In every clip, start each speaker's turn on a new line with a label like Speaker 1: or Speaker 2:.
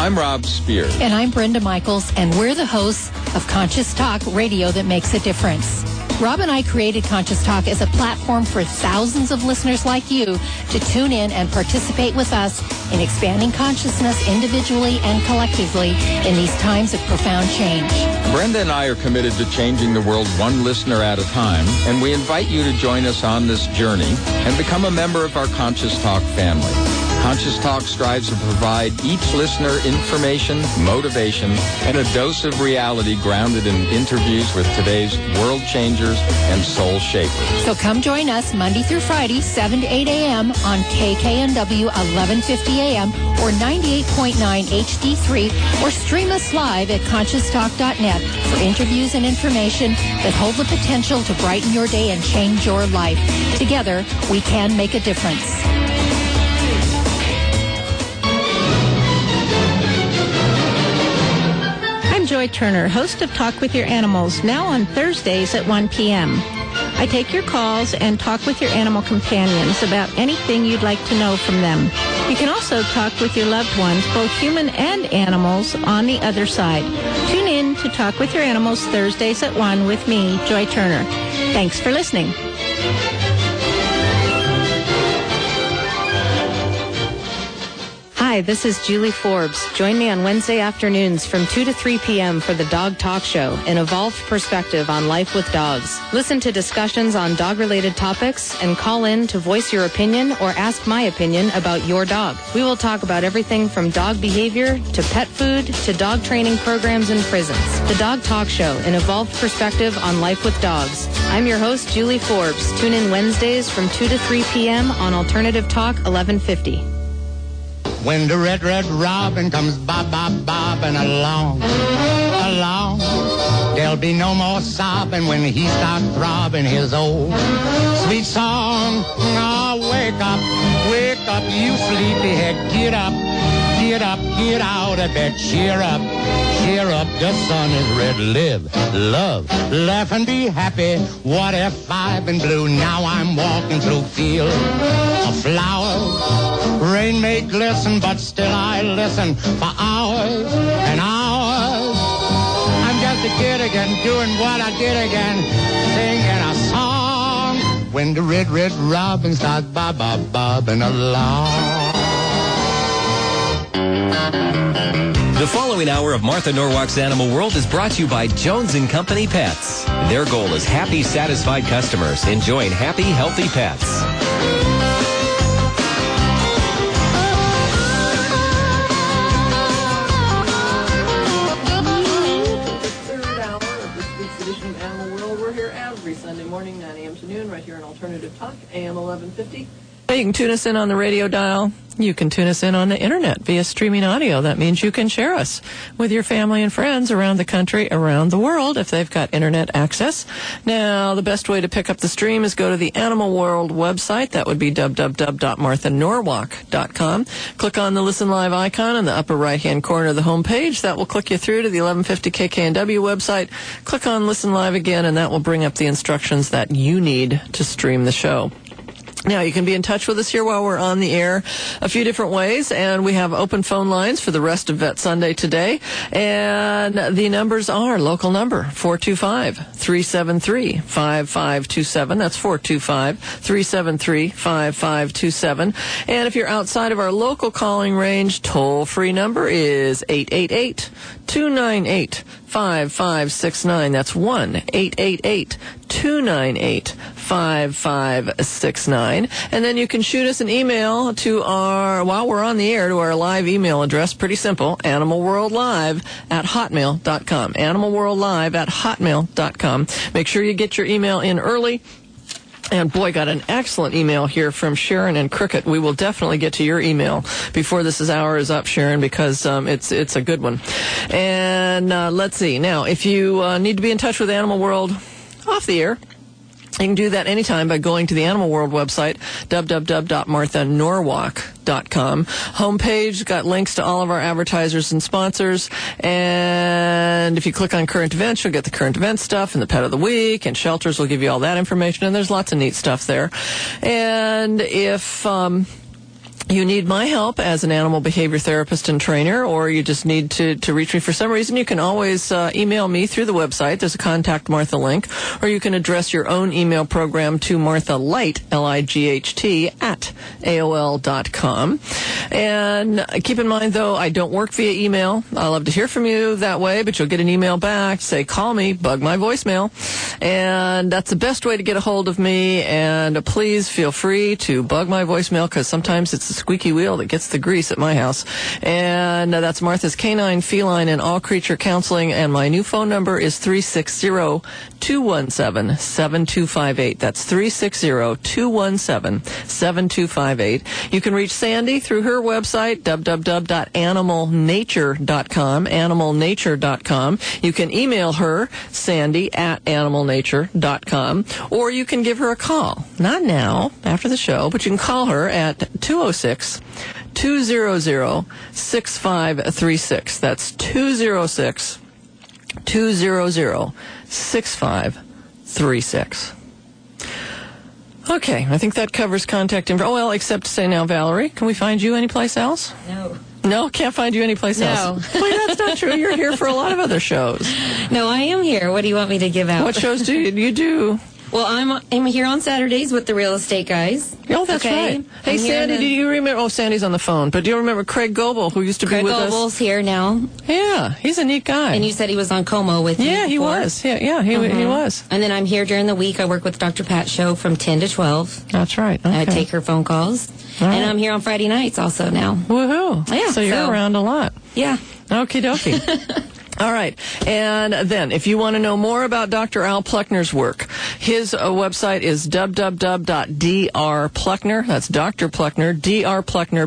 Speaker 1: I'm Rob Spears.
Speaker 2: And I'm Brenda Michaels, and we're the hosts of Conscious Talk, radio that makes a difference. Rob and I created Conscious Talk as a platform for thousands of listeners like you to tune in and participate with us in expanding consciousness individually and collectively in these times of profound change.
Speaker 1: Brenda and I are committed to changing the world one listener at a time, and we invite you to join us on this journey and become a member of our Conscious Talk family. Conscious Talk strives to provide each listener information, motivation, and a dose of reality grounded in interviews with today's world changers and soul shapers.
Speaker 2: So come join us Monday through Friday, 7 to 8 a.m. on KKNW 1150 a.m. or 98.9 HD3, or stream us live at conscioustalk.net for interviews and information that hold the potential to brighten your day and change your life. Together, we can make a difference.
Speaker 3: I'm Joy Turner, host of Talk with Your Animals, now on Thursdays at 1 p.m. I take your calls and talk with your animal companions about anything you'd like to know from them. You can also talk with your loved ones, both human and animals, on the other side. Tune in to Talk with Your Animals Thursdays at 1 with me, Joy Turner. Thanks for listening.
Speaker 4: Hi, this is Julie Forbes. Join me on Wednesday afternoons from 2 to 3 p.m. for the Dog Talk Show, an evolved perspective on life with dogs. Listen to discussions on dog-related topics and call in to voice your opinion or ask my opinion about your dog. We will talk about everything from dog behavior to pet food to dog training programs in prisons. The Dog Talk Show, an evolved perspective on life with dogs. I'm your host, Julie Forbes. Tune in Wednesdays from 2 to 3 p.m. on Alternative Talk 1150.
Speaker 5: When the red robin comes bobbing along, there'll be no more sobbing when he starts throbbing his old sweet song. Oh, wake up, you sleepyhead, get up, get out of bed, cheer up, the sun is red, live, love, laugh and be happy. What if I've been blue? Now I'm walking through fields of flowers. Rain may glisten, but still I listen for hours and hours. I'm just a kid again, doing what I did again, singing a song. When the red robin starts bobbing along.
Speaker 6: The following hour of Martha Norwalk's Animal World is brought to you by Jones & Company Pets. Their goal is happy, satisfied customers enjoying happy, healthy pets.
Speaker 7: Sunday morning, 9 a.m. to noon, right here on Alternative Talk, AM 1150.
Speaker 8: You can tune us in on the radio dial. You can tune us in on the internet via streaming audio. That means you can share us with your family and friends around the country, around the world, if they've got internet access. Now, the best way to pick up the stream is go to the Animal World website. That would be www.marthanorwalk.com. Click on the Listen Live icon in the upper right-hand corner of the home page. That will click you through to the 1150 KKNW website. Click on Listen Live again, and that will bring up the instructions that you need to stream the show. Now, you can be in touch with us here while we're on the air a few different ways, and we have open phone lines for the rest of Vet Sunday today. And the numbers are local number 425-373-5527. That's 425-373-5527. And if you're outside of our local calling range, toll-free number is 888-298-5569. That's 1-888-298-5569. And then you can shoot us an email to while we're on the air, to our live email address. Pretty simple, animalworldlive@hotmail.com. animalworldlive@hotmail.com. Make sure you get your email in early. And boy, got an excellent email here from Sharon and Cricket. We will definitely get to your email before this hour is up, Sharon, because it's a good one. And let's see. Now, if you need to be in touch with Animal World off the air, you can do that anytime by going to the Animal World website, www.marthanorwalk.com. Homepage got links to all of our advertisers and sponsors. And if you click on current events, you'll get the current event stuff and the pet of the week, and shelters will give you all that information. And there's lots of neat stuff there. And if you need my help as an animal behavior therapist and trainer, or you just need to reach me for some reason, you can always email me through the website. There's a Contact Martha link, or you can address your own email program to Martha Light, L-I-G-H-T, at AOL.com. And keep in mind, though, I don't work via email. I love to hear from you that way, but you'll get an email back. Say, call me, bug my voicemail. And that's the best way to get a hold of me. And please feel free to bug my voicemail, because sometimes it's the squeaky wheel that gets the grease at my house. And that's Martha's Canine, Feline, and All Creature Counseling. And my new phone number is 360-217-7258. That's 360-217-7258. You can reach Sandy through her website, www.animalnature.com, animalnature.com. You can email her, Sandy, at animalnature.com, or you can give her a call. Not now, after the show, but you can call her at 206-200-6536. That's 206-200-6536. Okay, I think that covers contact info. Oh, well, except to say now, Valerie, can we find you anyplace else?
Speaker 9: No.
Speaker 8: No, can't find you anyplace else.
Speaker 9: No.
Speaker 8: Well, that's not true. You're here for a lot of other shows.
Speaker 9: No, I am here. What do you want me to give out?
Speaker 8: What shows do you do?
Speaker 9: Well, I'm here on Saturdays with the real estate guys.
Speaker 8: Oh, that's right. Hey, Sandy, do you remember? Oh, Sandy's on the phone. But do you remember Craig Goebel, who used to be with us?
Speaker 9: Craig Goebel's here now.
Speaker 8: Yeah, he's a neat guy.
Speaker 9: And you said he was on Como with you
Speaker 8: Yeah, he
Speaker 9: before?
Speaker 8: was. Yeah, he was.
Speaker 9: And then I'm here during the week. I work with Dr. Pat's show from 10 to 12.
Speaker 8: That's right. Okay.
Speaker 9: I take her phone calls.
Speaker 8: All right.
Speaker 9: And I'm here on Friday nights also now.
Speaker 8: Woohoo.
Speaker 9: Yeah,
Speaker 8: So you're around a lot.
Speaker 9: Yeah.
Speaker 8: Okie dokie. All right. And then, if you want to know more about Dr. Al Pluckner's work, his website is www.drpluckner. That's Dr. Pluckner, drpluckner,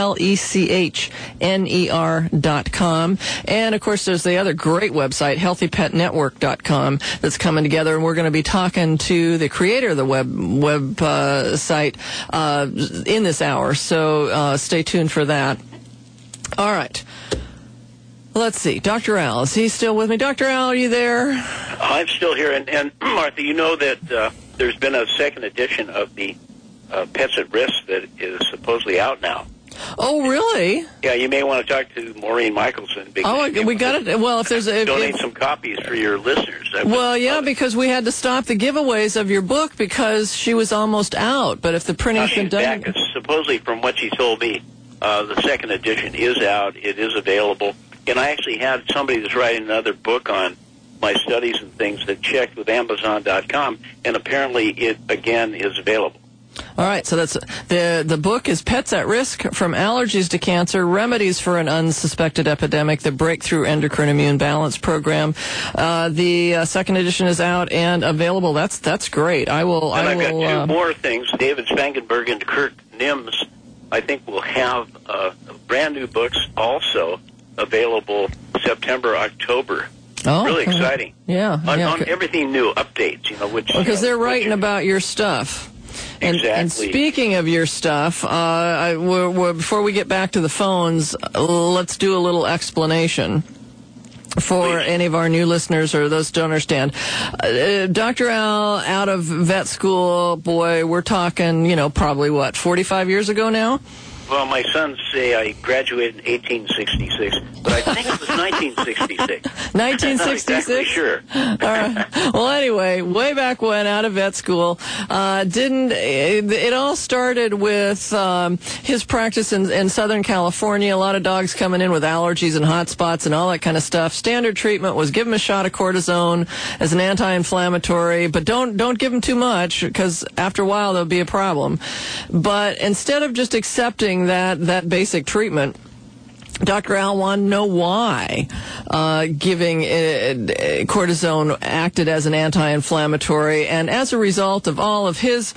Speaker 8: PLECHNER.com. And, of course, there's the other great website, healthypetnetwork.com, that's coming together. And we're going to be talking to the creator of the web site in this hour. So stay tuned for that. All right. Let's see. Dr. Al, is he still with me? Dr. Al, are you there?
Speaker 10: I'm still here. And Martha, you know that there's been a second edition of the Pets at Risk that is supposedly out now.
Speaker 8: Oh, really?
Speaker 10: Yeah, you may want to talk to Maureen Michelson.
Speaker 8: Oh, we got it. Well, if there's
Speaker 10: donate some copies for your listeners.
Speaker 8: Well, yeah, because we had to stop the giveaways of your book because she was almost out. But if the printing's been done,
Speaker 10: back. Supposedly, from what she told me, the second edition is out. It is available. And I actually had somebody that's writing another book on my studies and things that checked with Amazon.com, and apparently it, again, is available.
Speaker 8: All right, so that's the book is Pets at Risk, From Allergies to Cancer, Remedies for an Unsuspected Epidemic, the Breakthrough Endocrine Immune Balance Program. The second edition is out and available. That's great.
Speaker 10: I've got two more things. David Spangenberg and Kurt Nims, I think, will have brand new books also available September, October.
Speaker 8: Oh,
Speaker 10: really exciting.
Speaker 8: Yeah.
Speaker 10: On everything new, updates, which...
Speaker 8: Because they're writing about your stuff.
Speaker 10: Exactly.
Speaker 8: And speaking of your stuff, before we get back to the phones, let's do a little explanation for any of our new listeners or those who don't understand. Dr. Al, out of vet school, boy, we're talking, probably 45 years ago now?
Speaker 10: Well, my sons say I graduated in 1866, but I think it was 1966.
Speaker 8: 1966?
Speaker 10: I'm not exactly sure.
Speaker 8: All right. Well, anyway, way back when, out of vet school, it all started with his practice in Southern California. A lot of dogs coming in with allergies and hot spots and all that kind of stuff. Standard treatment was give them a shot of cortisone as an anti-inflammatory, but don't give them too much because after a while there'll be a problem. But instead of just accepting that basic treatment, Dr. Al wanted to know why giving cortisone acted as an anti-inflammatory, and as a result of all of his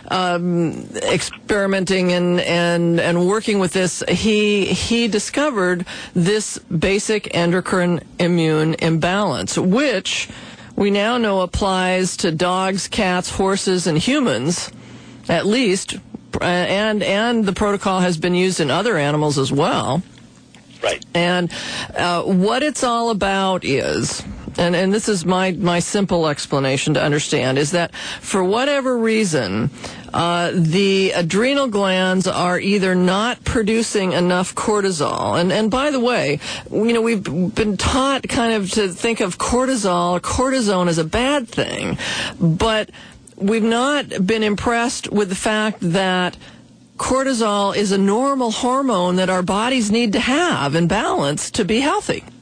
Speaker 8: experimenting and working with this, he discovered this basic endocrine immune imbalance, which we now know applies to dogs, cats, horses, and humans, at least. And the protocol has been used in other animals as well.
Speaker 10: Right.
Speaker 8: And what it's all about is, and this is my simple explanation to understand, is that for whatever reason, the adrenal glands are either not producing enough cortisol. And by the way, we've been taught kind of to think of cortisol or cortisone as a bad thing, but we've not been impressed with the fact that cortisol is a normal hormone that our bodies need to have in balance to be healthy.